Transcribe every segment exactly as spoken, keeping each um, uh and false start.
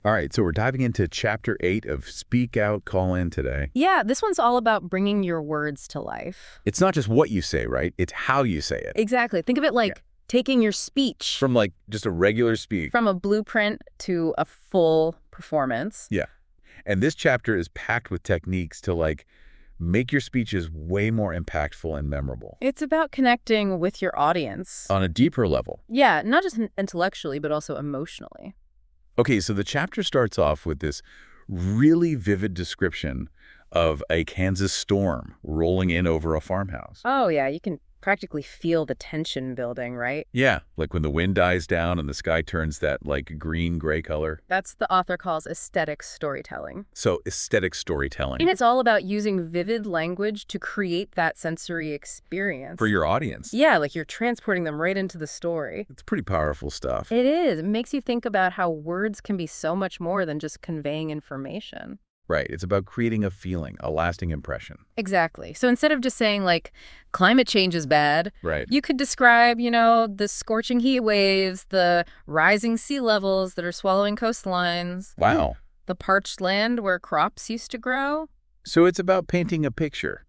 All right, so we're diving into chapter eight of Speak Out, Call In today. Yeah, this one's all about bringing your words to life. It's not just what you say, right? It's how you say it. Exactly. Think of it like Yeah. taking your speech From like just a regular speak. from a blueprint to a full performance. Yeah. And this chapter is packed with techniques to like make your speeches way more impactful and memorable. It's about connecting with your audience. On a deeper level. Yeah, not just intellectually, but also emotionally. Okay, so the chapter starts off with this really vivid description of a Kansas storm rolling in over a farmhouse. Oh, yeah, you can practically feel the tension building, right? Yeah, like when the wind dies down and the sky turns that like green-gray color. That's the author calls aesthetic storytelling. So aesthetic storytelling And it's all about using vivid language to create that sensory experience. for your audience. Yeah, like you're transporting them right into the story. It's pretty powerful stuff. It is. It makes you think about how words can be so much more than just conveying information. Right, it's about creating a feeling, a lasting impression. Exactly. So instead of just saying, like, climate change is bad, Right. you could describe, you know, the scorching heat waves, the rising sea levels that are swallowing coastlines. Wow. The parched land where crops used to grow. So it's about painting a picture.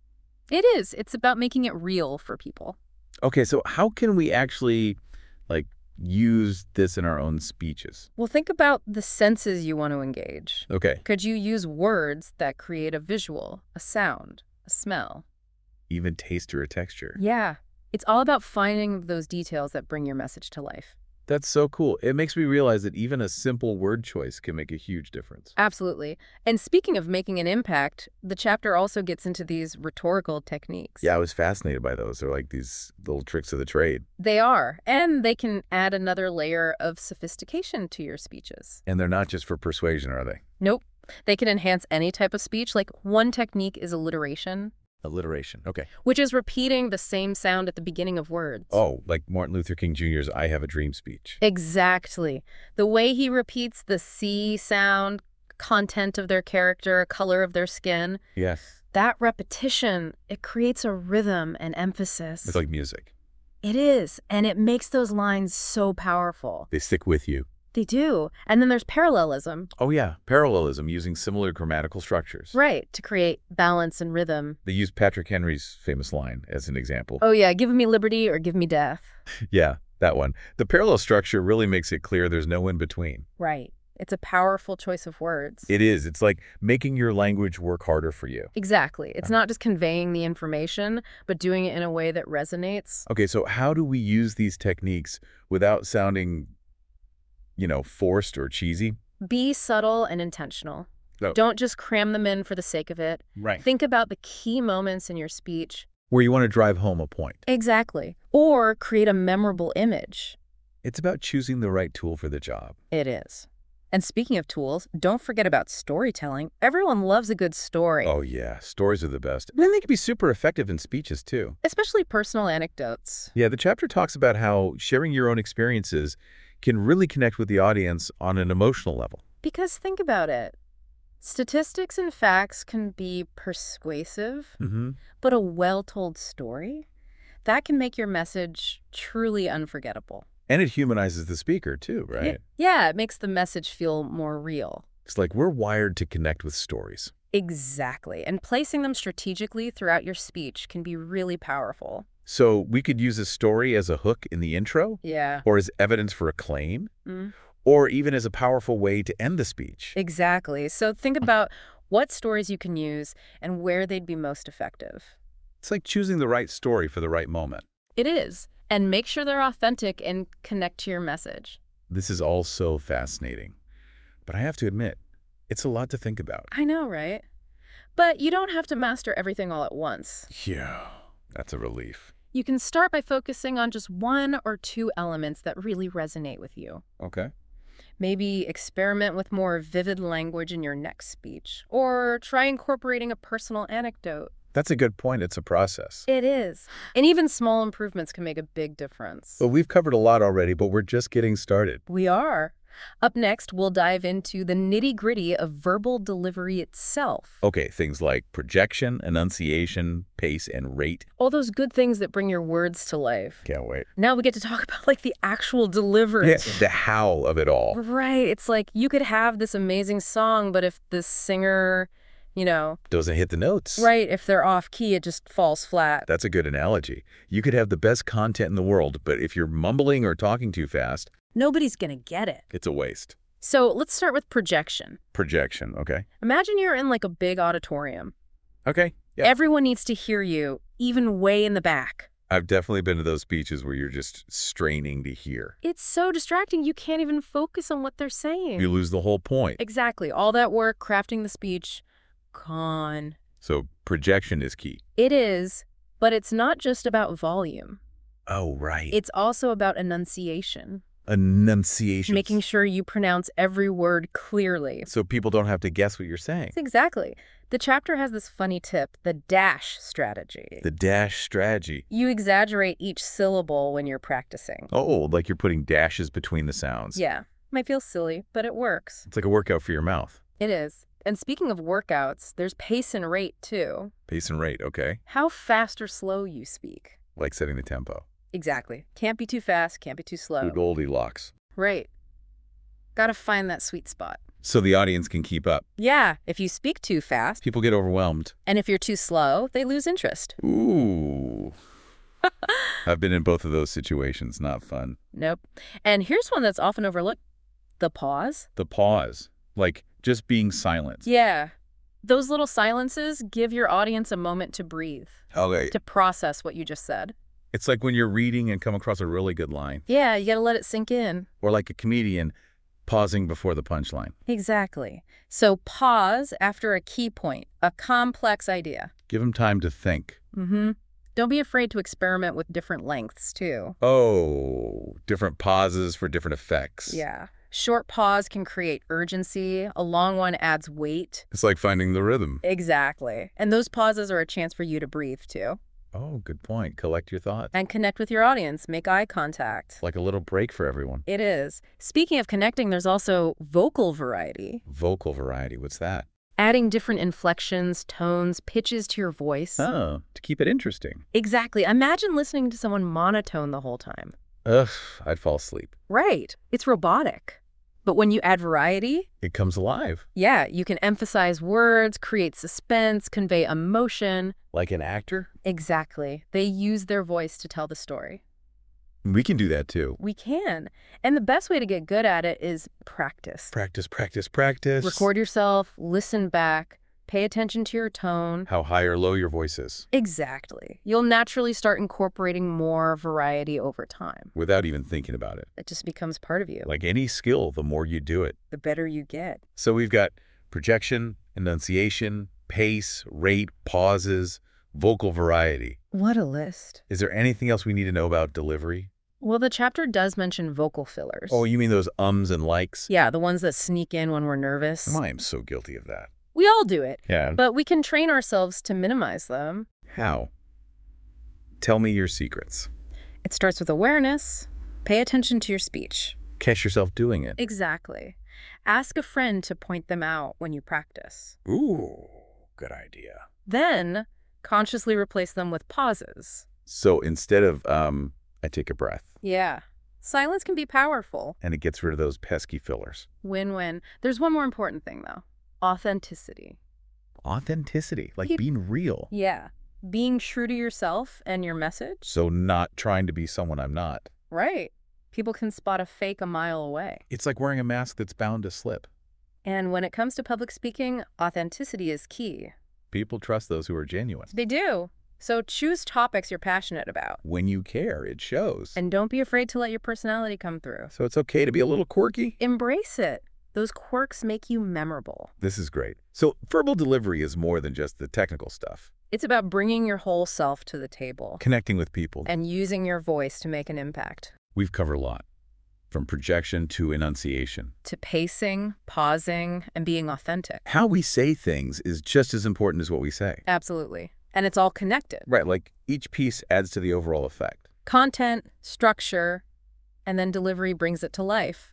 It is. It's about making it real for people. Okay, so how can we actually, like, use this in our own speeches? Well, think about the senses you want to engage. Okay, Could you use words that create a visual, a sound, a smell? even taste or a texture. Yeah. It's all about finding those details that bring your message to life. That's so cool. It makes me realize that even a simple word choice can make a huge difference. Absolutely. And speaking of making an impact, the chapter also gets into these rhetorical techniques. Yeah, I was fascinated by those. They're like these little tricks of the trade. They are. And they can add another layer of sophistication to your speeches. And they're not just for persuasion, are they? Nope. They can enhance any type of speech. Like one technique is alliteration, Alliteration. Okay. which is repeating the same sound at the beginning of words. Oh, like Martin Luther King Junior's I Have a Dream speech. Exactly. The way he repeats the C sound, content of their character, color of their skin, Yes. that repetition, it creates a rhythm and emphasis. It's like music. It is, and it makes those lines so powerful. They stick with you. They do. And then there's parallelism, Oh, yeah. Parallelism using similar grammatical structures. right, to create balance and rhythm. They use Patrick Henry's famous line as an example. Oh yeah, give me liberty or give me death. Yeah, that one. The parallel structure really makes it clear there's no in between. Right. It's a powerful choice of words. It is. It's like making your language work harder for you. Exactly. It's not just conveying the information, but doing it in a way that resonates. Okay, so how do we use these techniques without sounding, you know, forced or cheesy? Be subtle and intentional. Oh. Don't just cram them in for the sake of it. Right. Think about the key moments in your speech. Where you want to drive home a point. Exactly. Or create a memorable image. It's about choosing the right tool for the job. It is. And speaking of tools, don't forget about storytelling. Everyone loves a good story, Oh, yeah. Stories are the best. And they can be super effective in speeches, too. especially personal anecdotes. Yeah, the chapter talks about how sharing your own experiences can really connect with the audience on an emotional level. Because think about it. Statistics and facts can be persuasive, Mm-hmm. but a well-told story, that can make your message truly unforgettable. And it humanizes the speaker, too, right? Y- Yeah, it makes the message feel more real. It's like we're wired to connect with stories. Exactly. And placing them strategically throughout your speech can be really powerful. So we could use a story as a hook in the intro, Yeah. or as evidence for a claim, Mm. or even as a powerful way to end the speech. Exactly. So think about what stories you can use and where they'd be most effective. It's like choosing the right story for the right moment. It is. And make sure they're authentic and connect to your message. This is all so fascinating. But I have to admit, it's a lot to think about. I know, right? But you don't have to master everything all at once. Yeah, that's a relief. You can start by focusing on just one or two elements that really resonate with you. Okay. Maybe experiment with more vivid language in your next speech, or try incorporating a personal anecdote. That's a good point. It's a process. It is. And even small improvements can make a big difference. Well, we've covered a lot already, but we're just getting started. We are. Up next, we'll dive into the nitty-gritty of verbal delivery itself. Okay, things like projection, enunciation, pace, and rate. All those good things that bring your words to life. Can't wait. Now we get to talk about like the actual delivery. Yeah, the how of it all. Right. It's like you could have this amazing song, but if the singer, you know, Doesn't hit the notes. right, if they're off key, it just falls flat. That's a good analogy. You could have the best content in the world, but if you're mumbling or talking too fast, Nobody's going to get it. it's a waste. So let's start with projection. Projection, okay? Imagine you're in like a big auditorium. Okay, yeah. Everyone needs to hear you, even way in the back. I've definitely been to those speeches where you're just straining to hear. It's so distracting, you can't even focus on what they're saying. You lose the whole point. Exactly. All that work, crafting the speech, gone. So projection is key. It is, but it's not just about volume. Oh, right. It's also about enunciation, Enunciation. making sure you pronounce every word clearly. So people don't have to guess what you're saying. Exactly. The chapter has this funny tip, the dash strategy. The dash strategy. You exaggerate each syllable when you're practicing. Oh, like you're putting dashes between the sounds. Yeah, might feel silly, but it works. It's like a workout for your mouth. It is. And speaking of workouts, there's pace and rate too. Pace and rate, okay? How fast or slow you speak. Like setting the tempo. Exactly. Can't be too fast, can't be too slow. The Goldilocks. Right. Gotta find that sweet spot. So the audience can keep up. Yeah, if you speak too fast, People get overwhelmed. and if you're too slow, they lose interest. Ooh. I've been in both of those situations. Not fun. Nope. And here's one that's often overlooked, the pause. The pause. Like just being silent. Yeah. Those little silences give your audience a moment to breathe, Okay. to process what you just said. It's like when you're reading and come across a really good line. Yeah, you gotta let it sink in. Or like a comedian pausing before the punchline. Exactly. So pause after a key point, a complex idea. Give them time to think. Mm-hmm. Don't be afraid to experiment with different lengths, too. Oh, different pauses for different effects. Yeah. Short pause can create urgency. A long one adds weight. It's like finding the rhythm. Exactly. And those pauses are a chance for you to breathe, too. Oh, good point. Collect your thoughts. And connect with your audience. Make eye contact. Like a little break for everyone. It is. Speaking of connecting, there's also vocal variety. Vocal variety. What's that? Adding different inflections, tones, pitches to your voice. Oh, to keep it interesting. Exactly. Imagine listening to someone monotone the whole time. Ugh, I'd fall asleep. Right. It's robotic. But when you add variety, It comes alive. yeah, you can emphasize words, create suspense, convey emotion. Like an actor? Exactly. They use their voice to tell the story. We can do that too. We can. And the best way to get good at it is practice. Practice, practice, practice. Record yourself, listen back, pay attention to your tone. How high or low your voice is. Exactly. You'll naturally start incorporating more variety over time. Without even thinking about it. It just becomes part of you. Like any skill, the more you do it. The better you get. So we've got projection, enunciation, pace, rate, pauses, vocal variety. What a list. Is there anything else we need to know about delivery? Well, the chapter does mention vocal fillers. Oh, you mean those ums and likes? Yeah, the ones that sneak in when we're nervous. I am so guilty of that. We all do it, Yeah. but we can train ourselves to minimize them. How? Tell me your secrets. It starts with awareness. Pay attention to your speech. Catch yourself doing it. Exactly. Ask a friend to point them out when you practice. Ooh, good idea. Then, consciously replace them with pauses. So instead of, um, I take a breath, Yeah. Silence can be powerful. and it gets rid of those pesky fillers. Win-win. There's one more important thing, though. Authenticity. Authenticity, like You- being real. Yeah. Being true to yourself and your message. So not trying to be someone I'm not. Right. People can spot a fake a mile away. It's like wearing a mask that's bound to slip. And when it comes to public speaking, authenticity is key. People trust those who are genuine. They do. So choose topics you're passionate about. When you care, it shows. And don't be afraid to let your personality come through. So it's okay to be a little quirky? Embrace it. Those quirks make you memorable. This is great. So verbal delivery is more than just the technical stuff. It's about bringing your whole self to the table Connecting with people. and using your voice to make an impact. We've covered a lot. From projection to enunciation. To pacing, pausing, and being authentic. How we say things is just as important as what we say. Absolutely. And it's all connected. Right, like each piece adds to the overall effect. Content, structure, and then delivery brings it to life.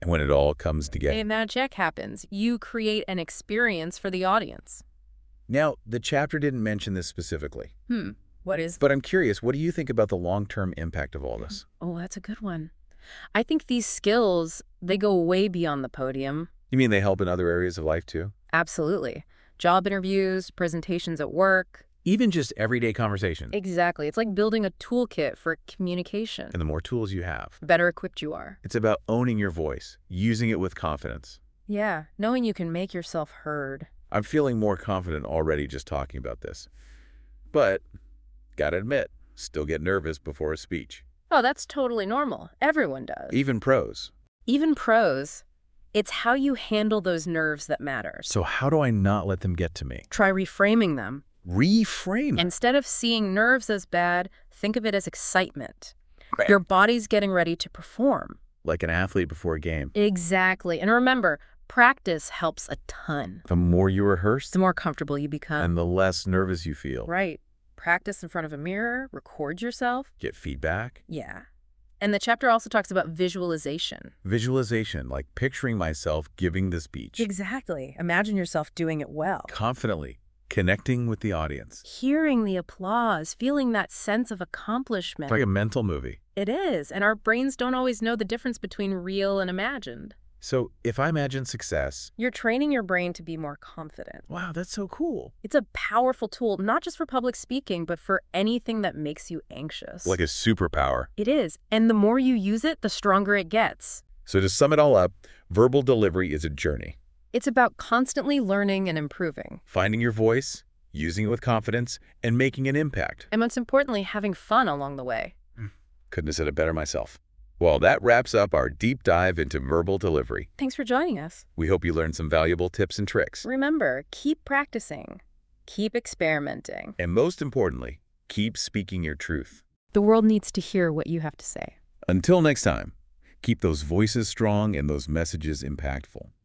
And when it all comes together. And magic happens. You create an experience for the audience. Now, the chapter didn't mention this specifically. Hmm. What is? But I'm curious, what do you think about the long-term impact of all this? Oh, that's a good one. I think these skills, they go way beyond the podium. You mean they help in other areas of life too? Absolutely. Job interviews, presentations at work. Even just everyday conversation. Exactly. It's like building a toolkit for communication. And the more tools you have, The better equipped you are. it's about owning your voice, using it with confidence. Yeah, knowing you can make yourself heard. I'm feeling more confident already just talking about this. But, gotta admit, still get nervous before a speech. Oh, that's totally normal. Everyone does. Even pros. Even pros. It's how you handle those nerves that matters. So how do I not let them get to me? Try reframing them. Reframe. Instead of seeing nerves as bad, think of it as excitement. Right. Your body's getting ready to perform. Like an athlete before a game. Exactly. And remember, practice helps a ton. The more you rehearse, The more comfortable you become. and the less nervous you feel. Right. Practice in front of a mirror, record yourself. Get feedback. Yeah. And the chapter also talks about visualization. Visualization, like picturing myself giving the speech. Exactly. Imagine yourself doing it well. Confidently, connecting with the audience. Hearing the applause, feeling that sense of accomplishment. It's like a mental movie. It is. And our brains don't always know the difference between real and imagined. So if I imagine success, You're training your brain to be more confident. wow, that's so cool. It's a powerful tool, not just for public speaking, but for anything that makes you anxious. Like a superpower. It is. And the more you use it, the stronger it gets. So to sum it all up, verbal delivery is a journey. It's about constantly learning and improving. Finding your voice, using it with confidence, and making an impact. And most importantly, having fun along the way. Couldn't have said it better myself. Well, that wraps up our deep dive into verbal delivery. Thanks for joining us. We hope you learned some valuable tips and tricks. Remember, keep practicing. Keep experimenting. And most importantly, keep speaking your truth. The world needs to hear what you have to say. Until next time, keep those voices strong and those messages impactful.